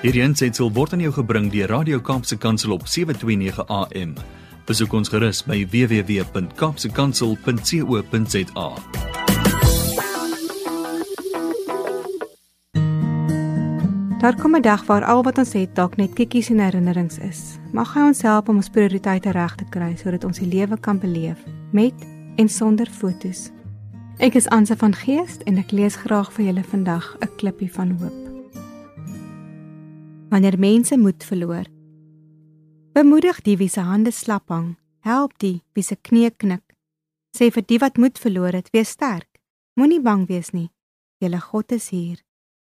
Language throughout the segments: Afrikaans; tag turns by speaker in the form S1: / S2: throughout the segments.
S1: Hierdie aansetsel word aan jou gebring deur Radio Kaapse Kansel op 729 AM. Besoek ons gerus by www.kapsekansel.co.za.
S2: Daar kom 'n dag waar al wat ons het dalk net kikkies en herinnerings is. Mag hy ons help om ons prioriteite reg te kry sodat ons die lewe kan beleef met en sonder fotos. Ek is Ansa van Geest en ek lees graag vir julle vandag 'n klippie van hoop. Wanneer mense moed verloor. Bemoedig die wie se hande slap hang, help die wie se knie knik. Sê vir die wat moed verloor het, wees sterk, moenie bang wees nie, julle God is hier.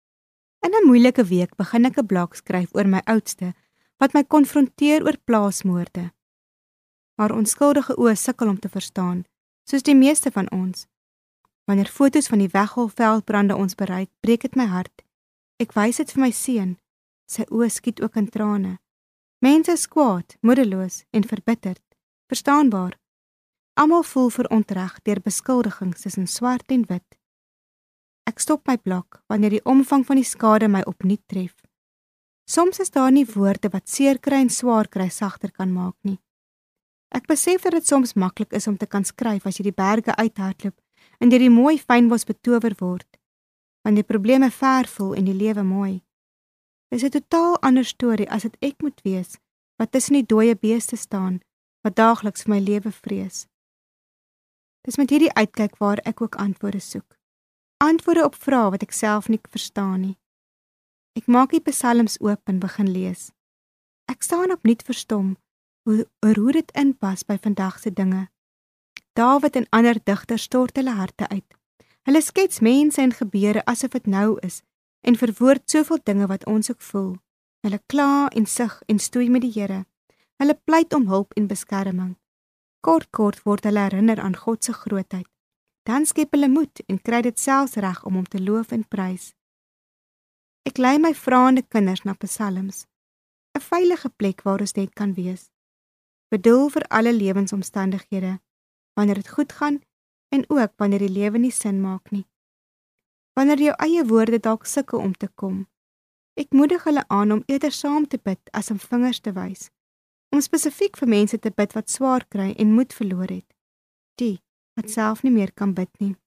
S2: In 'n moeilike week begin ek 'n blog skryf oor my oudste, wat my konfronteer oor plaasmoorde. Haar onskuldige oë sukkel om te verstaan, soos die meeste van ons. Wanneer foto's van die Wegholveldbrande ons bereik, breek dit my hart. Ek wys dit vir my seun, sy oë skiet ook in trane. Mense is kwaad, moedeloos en verbitterd, verstaanbaar. Almal voel verontreg deur beskuldigings tussen swart en wit. Ek stop my blog wanneer die omvang van die skade my opnuut tref. Soms is daar nie woorde wat seer kry en swaar kry sagter kan maak nie. Ek besef dat dit soms maklik is om te kan skryf as jy die berge uithardloop en deur die mooi fynbos betower word, wanneer probleme ver voel en die lewe mooi. Dis 'n totaal ander storie as dit ek moet wees, wat tussen die dooie beeste staan, wat daagliks vir my lewe vrees. Dis met hierdie uitkyk waar ek ook antwoorde soek. Antwoorde op vrae wat ek self nie verstaan nie. Ek maak die psalms oop en begin lees. Ek staan opnuut verstom hoe dit inpas by vandag se dinge. Dawid en ander digters stort hulle harte uit. Hulle skets mense en gebeure asof dit nou is en verwoord soveel dinge wat ons ook voel. Hulle kla en sug en stoei met die Here. Hulle pleit om hulp en beskerming. Kort word hulle herinner aan God se grootheid. Dan skep hulle moed en kry dit selfs reg om hom te loof en prys. Ek lei my vraende kinders na psalms, 'n veilige plek waar ons net kan wees. Bedoel vir alle lewensomstandighede, wanneer dit goed gaan en ook wanneer die lewe nie sin maak nie. Wanneer jou eie woorde dalk sukkel om te kom. Ek moedig hulle aan om eerder saam te bid as om vingers te wys, om spesifiek vir mense te bid wat swaar kry en moed verloor het, die wat self nie meer kan bid nie.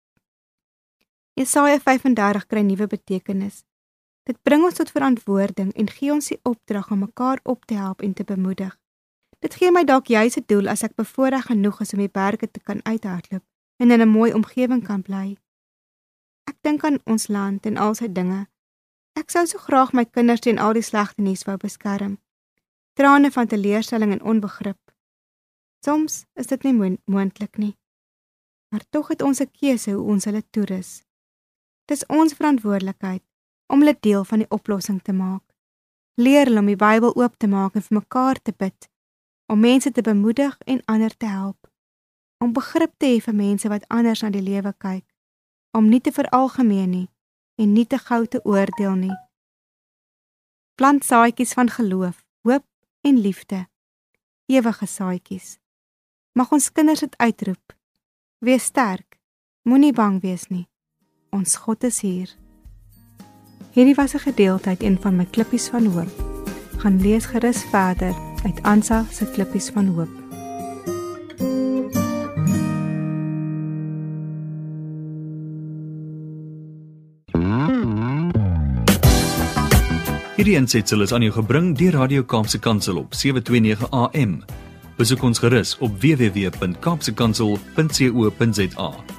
S2: Jesaja 35 kry nuwe betekenis. Dit bring ons tot verantwoording en gee ons die opdrag om mekaar op te help en te bemoedig. Dit gee my dalk juis 'n doel as ek bevoorreg genoeg is om die berge te kan uithardloop en in 'n mooi omgewing kan bly. Ek dink aan ons land en al sy dinge. Ek sou so graag my kinders teen al die slegte nuus wou beskerm. Trane van teleurstelling en onbegrip. Soms is dit nie moontlik nie. Maar tog het ons 'n keuse hoe ons hulle toerus. Dis ons verantwoordelikheid om hulle deel van die oplossing te maak. Leer hulle om die Bybel oop te maak en vir mekaar te bid, om mense te bemoedig en ander te help, om begrip te hê vir mense wat anders na die lewe kyk, om nie te veralgemeen nie en nie te gou te oordeel nie. Plant saadjies van geloof, hoop en liefde, ewige saadjies. Mag ons kinders dit uitroep. Wees sterk, moenie bang wees nie. Ons God is hier. Hierdie was 'n gedeelte uit een van my klippies van hoop. Gaan lees gerus verder uit Ansa se klippies van hoop.
S1: Hierdie aansetsel is aan jou gebring deur Radio Kaapse Kansel op 729 AM. Besoek ons gerus op www.kapsekansel.co.za.